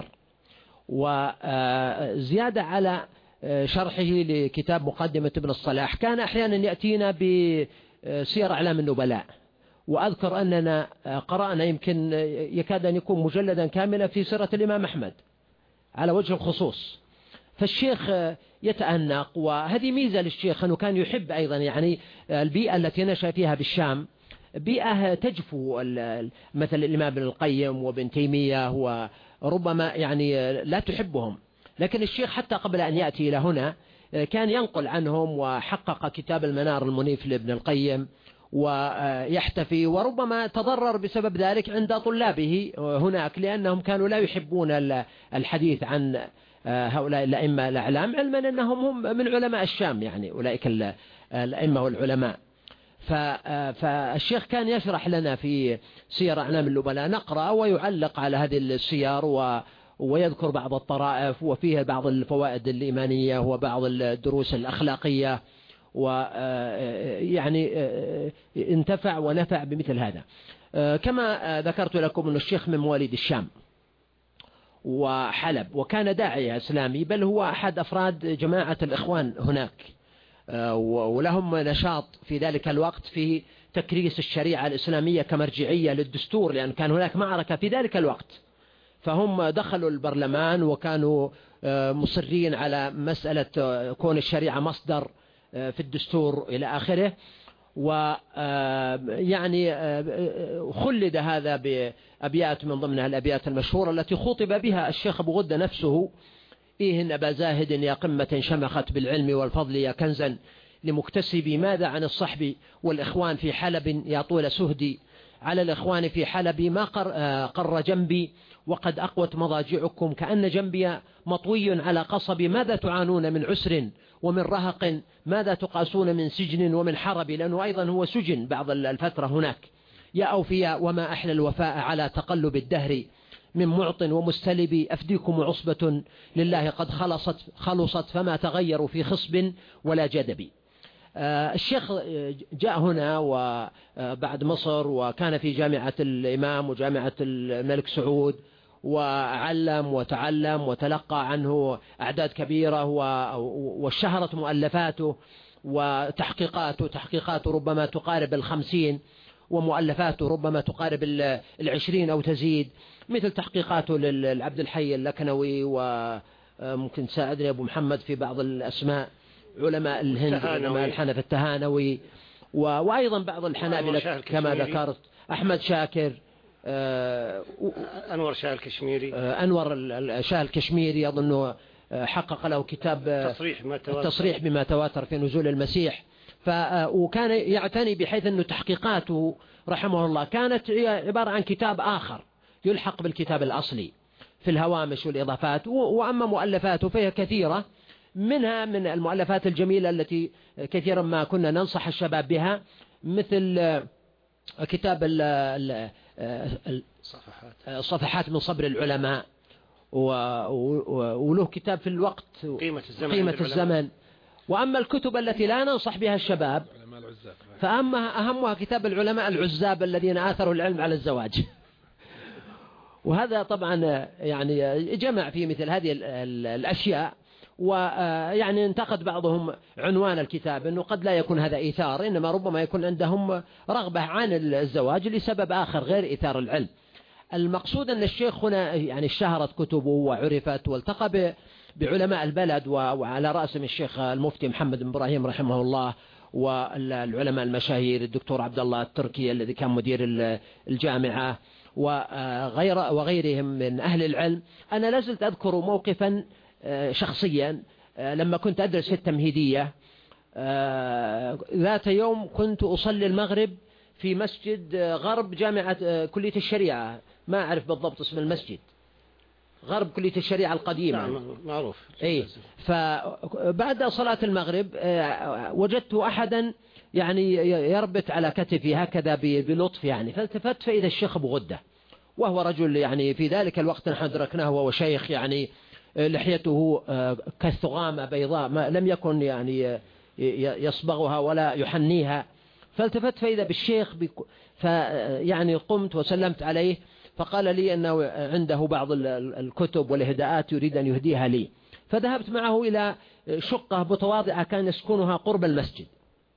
Speaker 2: وزيادة على شرحه لكتاب مقدمة ابن الصلاح، كان أحيانا يأتينا بسير أعلام النبلاء، وأذكر أننا قرأنا يمكن يكاد أن يكون مجلدا كاملا في سيرة الإمام أحمد على وجه الخصوص. فالشيخ يتأنق، وهذه ميزة للشيخ أنه كان يحب أيضا يعني البيئة التي نشأ فيها بالشام، بيئة تجفو مثل الإمام ابن القيم وابن تيمية، وربما يعني لا تحبهم، لكن الشيخ حتى قبل أن يأتي إلى هنا كان ينقل عنهم، وحقق كتاب المنار المنيف لابن القيم ويحتفي، وربما تضرر بسبب ذلك عند طلابه هناك، لأنهم كانوا لا يحبون الحديث عن هؤلاء الأئمة الأعلام، علما أنهم هم من علماء الشام، يعني أولئك الأئمة والعلماء. فالشيخ كان يشرح لنا في سير أعلام النبلاء، نقرأ ويعلق على هذه السير ويذكر بعض الطرائف، وفيها بعض الفوائد الإيمانية وبعض الدروس الأخلاقية، ويعني انتفع ونفع بمثل هذا. كما ذكرت لكم أن الشيخ من مواليد الشام وحلب، وكان داعية إسلامي، بل هو أحد أفراد جماعة الإخوان هناك، ولهم نشاط في ذلك الوقت في تكريس الشريعة الإسلامية كمرجعية للدستور، لأن كان هناك معركة في ذلك الوقت، فهم دخلوا البرلمان وكانوا مصرين على مسألة كون الشريعة مصدر في الدستور إلى آخره. ويعني خلد هذا بأبيات من ضمنها الأبيات المشهورة التي خطب بها الشيخ أبو غدة نفسه: إيهن أبا زاهد يا قمة شمخت بالعلم والفضل، يا كنزا لمكتسبي، ماذا عن الصحب والإخوان في حلب يا طول سهدي، على الإخوان في حلب ما قر جنبي، وقد أقوت مضاجعكم كأن جنبي مطوي على قصب، ماذا تعانون من عسر ومن رهق، ماذا تقاسون من سجن ومن حرب، لأنه أيضا هو سجن بعض الفترة هناك. يا أوفياء وما أحلى الوفاء على تقلب الدهر، من معط ومستلب، أفديكم عصبة لله قد خلصت فما تغيروا في خصب ولا جدب. الشيخ جاء هنا وبعد مصر، وكان في جامعة الإمام وجامعة الملك سعود، وعلم وتعلم وتلقى عنه أعداد كبيرة، واشتهرت مؤلفاته وتحقيقاته، تحقيقاته ربما تقارب 50، ومؤلفاته ربما تقارب 20 أو تزيد، مثل تحقيقاته للعبد الحي اللكنوي، وممكن ساعدني أبو محمد في بعض الأسماء، علماء الهند، علماء الحنف التهانوي، وأيضا بعض الحنابلة كما ذكرت، أحمد شاكر،
Speaker 3: أنور شاه الكشميري،
Speaker 2: أنور شاه الكشميري أظنه حقق له كتاب التصريح بما تواتر في نزول المسيح. وكان يعتني بحيث أنه تحقيقاته رحمه الله كانت عبارة عن كتاب آخر يلحق بالكتاب الأصلي في الهوامش والإضافات. وأما مؤلفاته فهي كثيرة، منها من المؤلفات الجميلة التي كثيرا ما كنا ننصح الشباب بها، مثل كتاب الصفحات من صبر العلماء، وله كتاب في الوقت قيمة الزمن. وأما الكتب التي لا ننصح بها الشباب فأهمها كتاب العلماء العزاب الذين آثروا العلم على الزواج. وهذا طبعا يعني جمع في مثل هذه الأشياء. ويعني انتقد بعضهم عنوان الكتاب أنه قد لا يكون هذا إيثار، إنما ربما يكون عندهم رغبة عن الزواج لسبب آخر غير إيثار العلم. المقصود أن الشيخ هنا يعني اشتهرت كتبه وعرفت، والتقى بعلماء البلد، وعلى رأسهم الشيخ المفتي محمد بن إبراهيم رحمه الله، والعلماء المشاهير الدكتور عبد الله التركي الذي كان مدير الجامعة، وغيرهم من أهل العلم. أنا لازلت أذكر موقفا شخصيا لما كنت أدرس في التمهيدية. ذات يوم كنت أصلي المغرب في مسجد غرب جامعة كلية الشريعة، ما أعرف بالضبط اسم المسجد، غرب كلية الشريعة القديمة
Speaker 3: معروف.
Speaker 2: فبعد صلاة المغرب وجدت أحدا يعني يربط على كتفي هكذا بلطف يعني، فالتفت فإذا الشيخ أبو غدة، وهو رجل يعني في ذلك الوقت نحن أدركناه وهو شيخ يعني لحيته كالثغامة بيضاء، ما لم يكن يعني يصبغها ولا يحنيها. فالتفت فإذا بالشيخ يعني قمت وسلمت عليه، فقال لي أنه عنده بعض الكتب والإهداءات يريد أن يهديها لي. فذهبت معه إلى شقة متواضعة كان يسكنها قرب المسجد،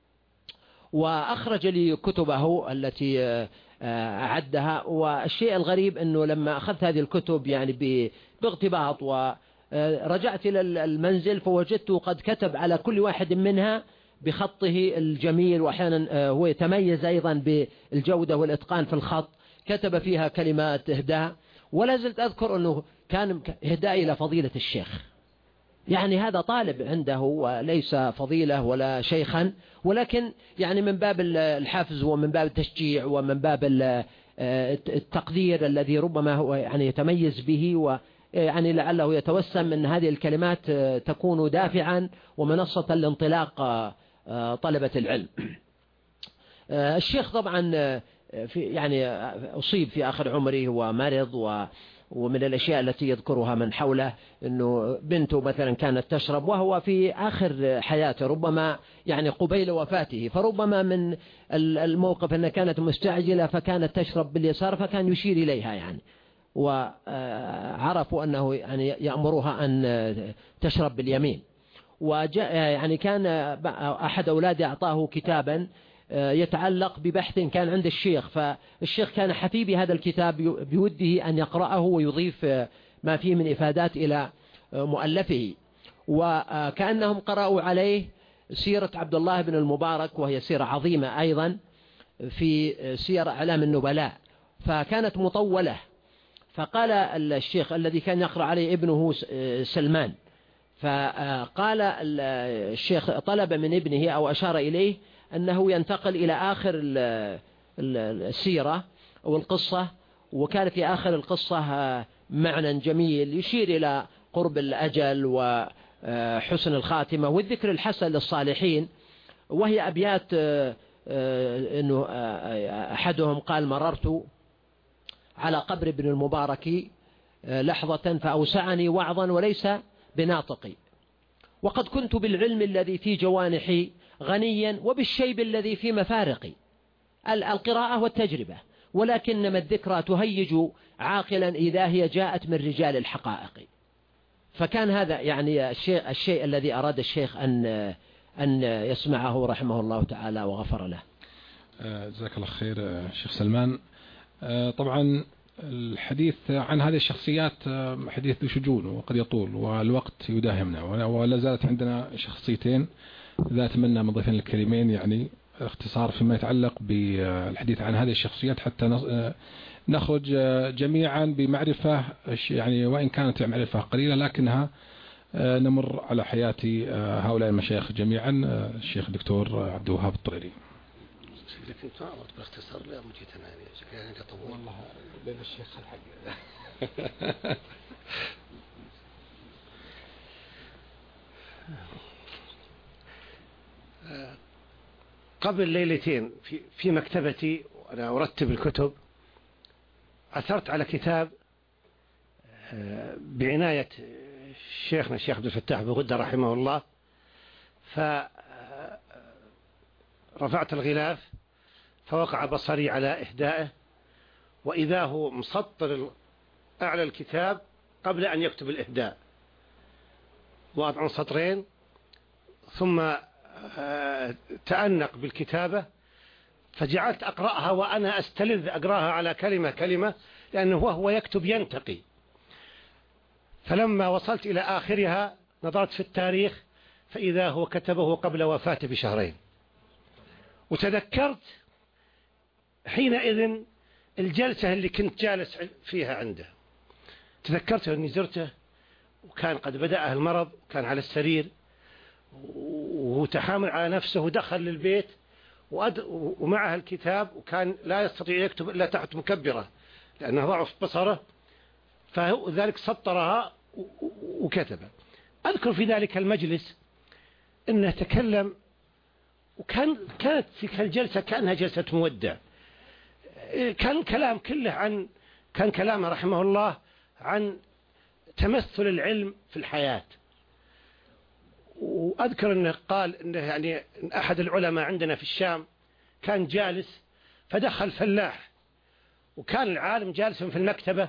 Speaker 2: وأخرج لي كتبه التي أعدها. والشيء الغريب أنه لما أخذت هذه الكتب يعني باغتباط ورجعت إلى المنزل فوجدته قد كتب على كل واحد منها بخطه الجميل، وأحيانا هو يتميز أيضا بالجودة والإتقان في الخط، كتب فيها كلمات إهداء. ولا زلت أذكر أنه كان إهداء إلى فضيلة الشيخ، يعني هذا طالب عنده وليس فضيلة ولا شيخا، ولكن يعني من باب الحفز ومن باب التشجيع ومن باب التقدير الذي ربما هو يعني يتميز به، ويعني لعله يتوسم أن هذه الكلمات تكون دافعا ومنصة لانطلاق طلبة العلم. الشيخ طبعا يعني أصيب في آخر عمره ومرض، ومن الأشياء التي يذكرها من حوله أنه بنته مثلا كانت تشرب وهو في آخر حياته، ربما يعني قبيل وفاته، فربما من الموقف أنها كانت مستعجلة فكانت تشرب باليسار فكان يشير إليها يعني، وعرفوا أنه يعني يأمرها أن تشرب باليمين. وجاء يعني كان أحد أولاده أعطاه كتابا يتعلق ببحث كان عند الشيخ، فالشيخ كان حفي بهذا الكتاب بوده أن يقرأه ويضيف ما فيه من إفادات إلى مؤلفه. وكأنهم قرأوا عليه سيرة عبد الله بن المبارك، وهي سيرة عظيمة أيضا في سير أعلام النبلاء، فكانت مطولة. فقال الشيخ الذي كان يقرأ عليه ابنه سلمان، فقال الشيخ طلب من ابنه أو أشار إليه أنه ينتقل إلى آخر السيرة أو القصة، وكان في آخر القصة معنى جميل يشير إلى قرب الأجل وحسن الخاتمة والذكر الحسن للصالحين. وهي أبيات أنه أحدهم قال: مررت على قبر ابن المبارك لحظة فأوسعني وعظا وليس بناطقي، وقد كنت بالعلم الذي في جوانحي غنيا وبالشيب الذي في مفارقي، القراءة والتجربة، ولكنما الذكرى تهيج عاقلا إذا هي جاءت من رجال الحقائق. فكان هذا يعني الشيء الذي أراد الشيخ أن يسمعه رحمه الله تعالى وغفر له.
Speaker 1: جزاك الله خير شيخ سلمان. طبعا الحديث عن هذه الشخصيات حديث ذو شجون وقد يطول والوقت يداهمنا، ولا زالت عندنا شخصيتين إذا أتمنى من ضيفنا الكريمين يعني اختصار فيما يتعلق بالحديث عن هذه الشخصيات حتى نخرج جميعا بمعرفة يعني وإن كانت معرفة قليلة لكنها نمر على حياة هؤلاء المشايخ جميعا. الشيخ الدكتور عبد الوهاب الطريري.
Speaker 3: لكن تعرض باختصار لا مجيت أنا يعني كطول
Speaker 1: والله بين الشيخ الحق.
Speaker 3: قبل ليلتين في مكتبتي وأنا أرتب الكتب عثرت على كتاب بعناية شيخنا الشيخ عبد الفتاح بغدة رحمه الله، فرفعت الغلاف فوقع بصري على إهدائه، وإذا هو مسطر أعلى الكتاب قبل أن يكتب الإهداء، وضع سطرين ثم تأنق بالكتابة، فجعلت أقرأها وأنا أستلذ أقرأها على كلمة كلمة، لأنه هو يكتب ينتقي. فلما وصلت إلى آخرها نظرت في التاريخ فإذا هو كتبه قبل وفاته بشهرين، وتذكرت حينئذ الجلسة اللي كنت جالس فيها عنده، تذكرت أني زرته وكان قد بدأ المرض، كان على السرير وهو تحامل على نفسه، ودخل للبيت ومعه الكتاب، وكان لا يستطيع يكتب إلا تحت مكبرة لأنه ضعف بصره، فذلك سطرها وكتب. أذكر في ذلك المجلس أنه تكلم، كانت تلك الجلسة كأنها جلسة مودع، كان كلام كله كان كلامه رحمه الله عن تمثل العلم في الحياة. وأذكر أنه قال أنه يعني أحد العلماء عندنا في الشام كان جالس، فدخل فلاح، وكان العالم جالس في المكتبة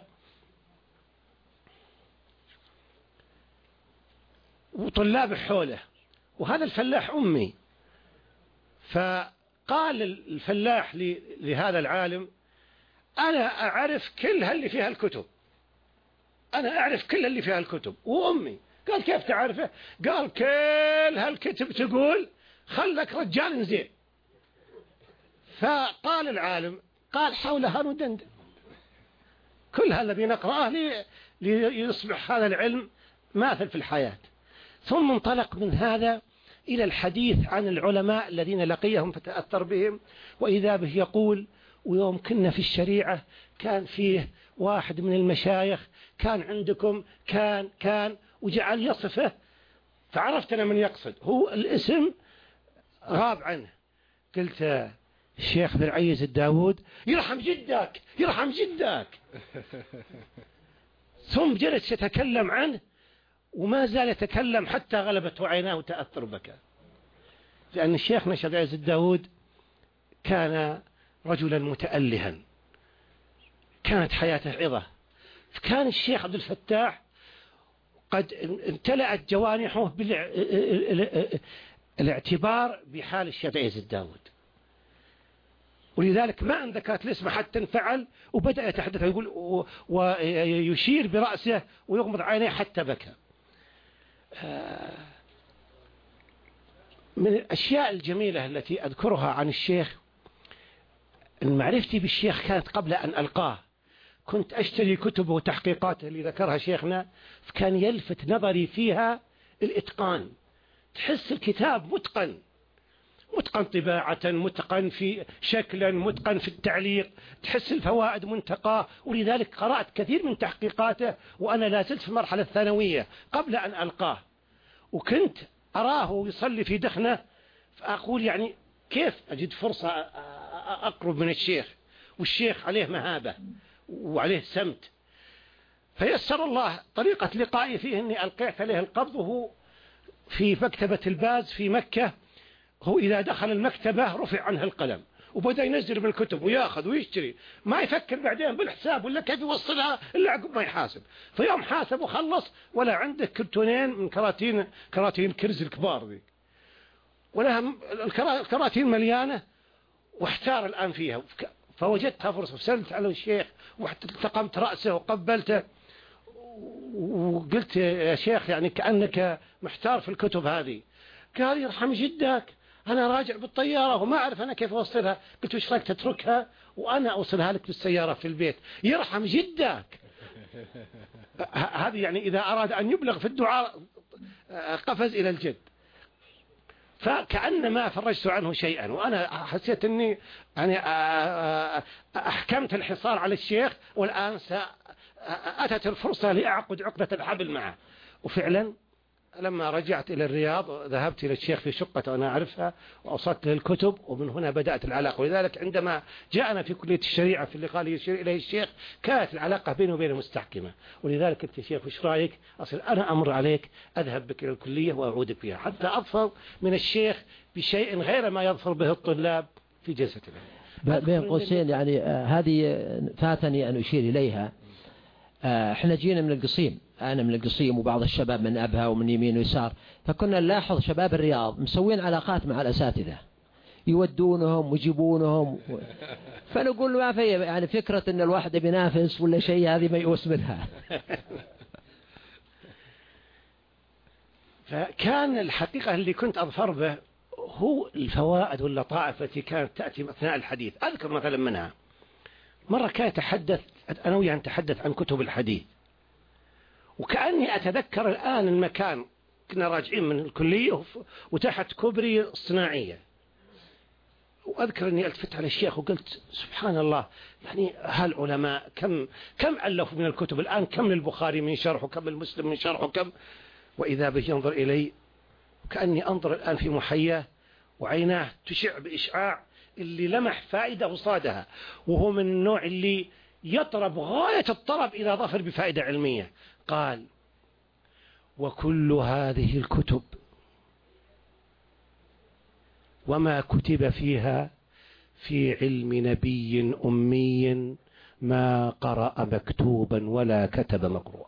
Speaker 3: وطلاب حوله، وهذا الفلاح أمي. فقال الفلاح لهذا العالم: أنا أعرف كل اللي فيها الكتب، أنا أعرف كل اللي فيها الكتب وأمي. قال: كيف تعرفه؟ قال: كل هالكتب تقول خلك رجال زين. فقال العالم: قال: حولها ندندن، كل هذا الذي نقرأه ليصبح هذا العلم ماثل في الحياة. ثم انطلق من هذا إلى الحديث عن العلماء الذين لقيهم فتأثر بهم، وإذا به يقول: ويوم كنا في الشريعة كان فيه واحد من المشايخ كان عندكم كان وجعل يصفه، فعرفت أنا من يقصد، هو الاسم غاب عنه. قلت: الشيخ ذي العيز الداود يرحم جدك يرحم جدك. ثم جلس يتكلم عنه، وما زال يتكلم حتى غلبته عيناه وتأثر بكى، لأن الشيخ الشيخ العيز الداود كان رجلا متألها، كانت حياته عظة. كان الشيخ عبد الفتاح قد امتلأت جوانحه بالاعتبار بحال الشيخ عيز الداود، ولذلك ما أن ذكرت الاسم حتى انفعل وبدأ يتحدث ويقول ويشير برأسه ويغمض عينيه حتى بكى. من الأشياء الجميلة التي أذكرها عن الشيخ، أن معرفتي بالشيخ كانت قبل أن ألقاه. كنت أشتري كتبه وتحقيقاته اللي ذكرها شيخنا، فكان يلفت نظري فيها الإتقان. تحس الكتاب متقن طباعة، متقن في شكلا، متقن في التعليق، تحس الفوائد منتقاه. ولذلك قرأت كثير من تحقيقاته وأنا لا زلت في المرحلة الثانوية قبل أن ألقاه، وكنت أراه يصلي في دخنة، فأقول يعني كيف أجد فرصة أقرب من الشيخ، والشيخ عليه مهابة وعليه سمت. فيسر الله طريقة لقائي فيه أني ألقيت عليه القبض، وهو في مكتبة الباز في مكة. هو إذا دخل المكتبة رفع عنه القلم وبدأ ينزل بالكتب وياخذ ويشتري، ما يفكر بعدين بالحساب ولا كيف يوصلها إلا عقب ما يحاسب. فيوم حاسب وخلص ولا عنده كرتونين من كراتين كرز الكبار ذي، ولا الكراتين مليانة، واحتار الآن فيها. فوجدتها فرصة، فسألت على الشيخ والتقمت رأسه وقبلته وقلت: يا شيخ يعني كأنك محتار في الكتب هذه. قال: يرحم جدك، أنا راجع بالطيارة وما أعرف أنا كيف أوصلها. قلت: وش رأيك تتركها وأنا أوصلها لك بالسيارة في البيت؟ يرحم جدك. هذه يعني إذا أراد أن يبلغ في الدعاء قفز إلى الجد. فكأنما فرجت عنه شيئا، وأنا حسيت أني يعني أحكمت الحصار على الشيخ، والآن أتت الفرصة لأعقد عقدة الحبل معه. وفعلا لما رجعت إلى الرياض ذهبت إلى الشيخ في شقته وأنا أعرفها، وأوصلت له الكتب، ومن هنا بدأت العلاقة. ولذلك عندما جاءنا في كلية الشريعة في اللقاء اللي يشير إليه الشيخ، كانت العلاقة بينه وبينه مستحكمة. ولذلك قلت: يا شيخ وش رأيك أصل أنا أمر عليك أذهب بك إلى الكلية وأعودك فيها، حتى أظفر من الشيخ بشيء غير ما يظفر به الطلاب في جلسة العلم.
Speaker 2: بين قوسين يعني هذه فاتني أن أشير إليها. احنا جينا من القصيم، أنا من القصيم وبعض الشباب من أبها ومن يمين ويسار، فكنا نلاحظ شباب الرياض مسوين علاقات مع الأساتذة، يودونهم ويجيبونهم فنقول ما في يعني فكرة أن الواحد بينافس ولا شيء، هذه ما يؤس منها.
Speaker 3: فكان الحقيقة اللي كنت أظفر به هو الفوائد واللطائف التي كانت تأتي أثناء الحديث. أذكر مثلا منها مرة كان يتحدث، أنا وياه نتحدث عن كتب الحديث، وكأني أتذكر الآن المكان، كنا راجعين من الكلية وتحت كوبري الصناعية، وأذكر أني التفت على الشيخ وقلت: سبحان الله، يعني هالعلماء كم ألفوا من الكتب الآن، كم للبخاري من شرح وكم للمسلم من شرح وكم. وإذا به ينظر إلي كأني أنظر الآن في محياه، وعيناه تشع بإشعاع اللي لمح فائدة وصادها، وهو من النوع اللي يطرب غاية الطرب إذا ظفر بفائدة علمية. قال: وكل هذه الكتب وما كتب فيها في علم نبي أمي ما قرأ مكتوبا ولا كتب مقروءا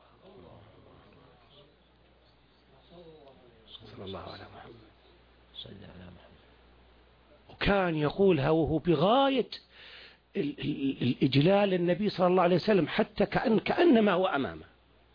Speaker 3: صلى الله على محمد. وكان يقولها وهو بغاية الإجلال النبي صلى الله عليه وسلم حتى كأنما هو أمامه.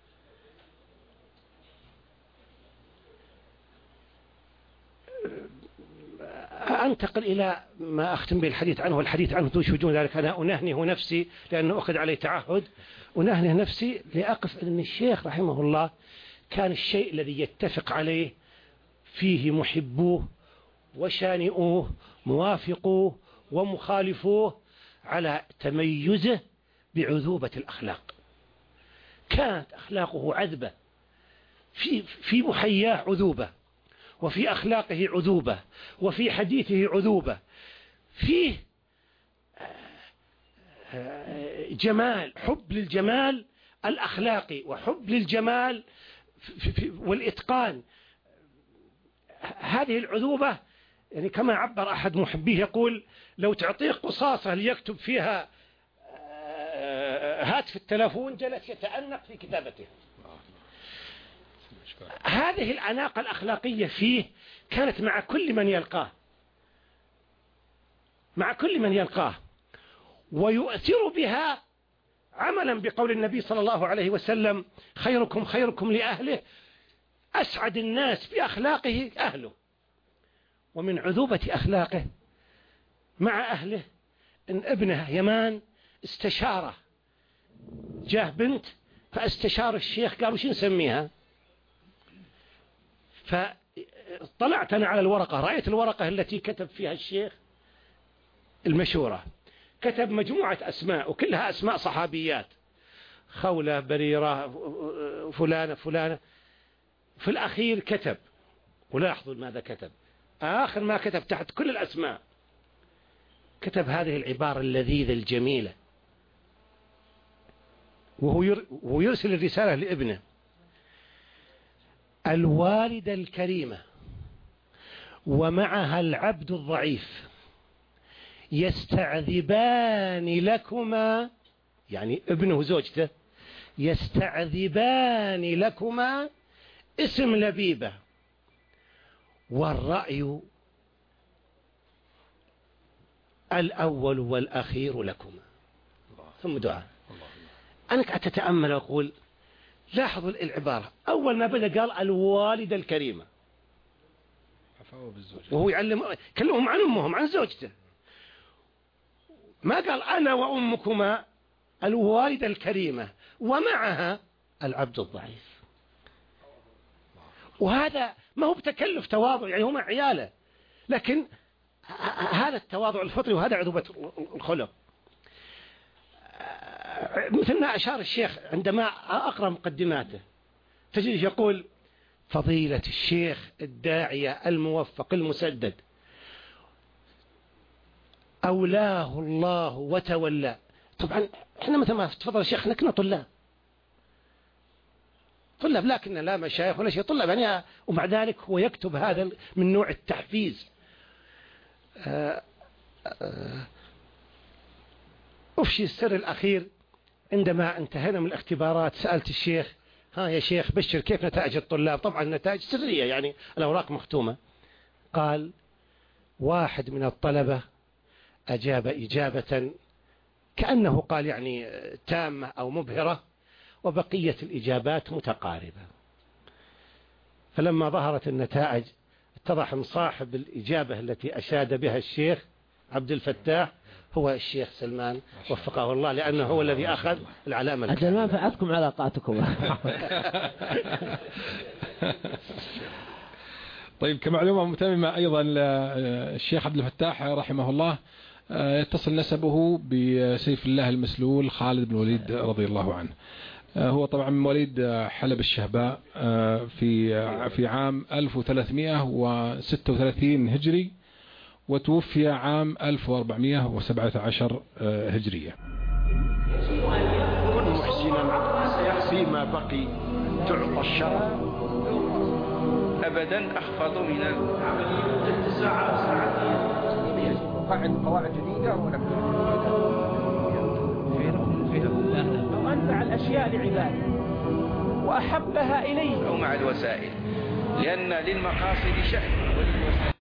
Speaker 3: أنتقل إلى ما أختم به الحديث عنه، والحديث عنه ذو شجون، ذلك أنا أنهنه نفسي لأنه أخذ عليه تعهد، أنهنه نفسي لأقف أن الشيخ رحمه الله كان الشيء الذي يتفق عليه فيه محبوه وشانئوه موافقوه ومخالفوه على تميزه بعذوبة الأخلاق. كانت أخلاقه عذبة، في محياه عذوبة، وفي أخلاقه عذوبة، وفي حديثه عذوبة، فيه جمال، حب للجمال الأخلاقي وحب للجمال والإتقان. هذه العذوبة يعني كما عبر أحد محبيه يقول لو تعطيه قصاصة ليكتب فيها هاتف التلفون جلس يتأنق في كتابته. هذه الأناقة الأخلاقية فيه كانت مع كل من يلقاه، مع كل من يلقاه، ويؤثر بها عملا بقول النبي صلى الله عليه وسلم خيركم خيركم لأهله، أسعد الناس بأخلاقه أهله. ومن عذوبة أخلاقه مع أهله إن ابنه يمان استشاره، جاه بنت فاستشار الشيخ قالوا شو نسميها، فطلعت أنا على الورقة، رأيت الورقة التي كتب فيها الشيخ المشورة، كتب مجموعة أسماء وكلها أسماء صحابيات، خولة، بريرة، فلانة فلانة. في الأخير كتب، ولاحظوا ماذا كتب، آخر ما كتب تحت كل الأسماء كتب هذه العبارة اللذيذة الجميلة، وهو يرسل الرسالة لابنه: الوالدة الكريمة ومعها العبد الضعيف يستعذبان لكما، يعني ابنه وزوجته يستعذبان لكما اسم لبيبة، والرأي الأول والأخير لكما. ثم دعاء. أنا قاعد أتأمل وأقول لاحظوا العبارة، أول ما بدأ قال الوالدة الكريمة، وهو كلهم عن أمهم عن زوجته، ما قال أنا وأمكما، الوالدة الكريمة ومعها العبد الضعيف. وهذا ما هو بتكلف، تواضع، يعني هم عياله، لكن هذا التواضع الفطري وهذا عذوبة الخلق. مثل ما أشار الشيخ عندما أقرأ مقدماته تجد يقول فضيلة الشيخ الداعية الموفق المسدد أولاه الله وتولى. طبعا احنا مثل ما تفضل الشيخ احنا كنا طلاب لكن لا مشايخ ولا شيء، طلاب يعني، ومع ذلك هو يكتب هذا من نوع التحفيز. أفشي السر الأخير، عندما انتهينا من الاختبارات سألت الشيخ: ها يا شيخ بشر كيف نتائج الطلاب؟ طبعا النتائج سرية يعني الأوراق مختومة. قال: واحد من الطلبة أجاب إجابة كأنه قال يعني تامة أو مبهرة، وبقية الإجابات متقاربة. فلما ظهرت النتائج اتضح من صاحب الإجابة التي أشاد بها الشيخ عبد الفتاح هو الشيخ سلمان وفقه الله، لأنه هو الذي أخذ العلامة الكاملة.
Speaker 2: أجل ما نفعتكم علاقاتكم.
Speaker 1: طيب، كمعلومة متممة أيضا الشيخ عبد الفتاح رحمه الله يتصل نسبه بسيف الله المسلول خالد بن الوليد رضي الله عنه. هو طبعا من مواليد حلب الشهباء في عام 1336 هجري، وتوفي عام 1417 هجرية.
Speaker 4: كن محسنا فيما بقي تعطى الشرف أبدا أخفض من
Speaker 5: قواعد جديدة ولا
Speaker 6: أو أنفع الأشياء لعباده وأحبها إليه
Speaker 4: أو مع الوسائل، لأن للمقاصد شأن وللوسائل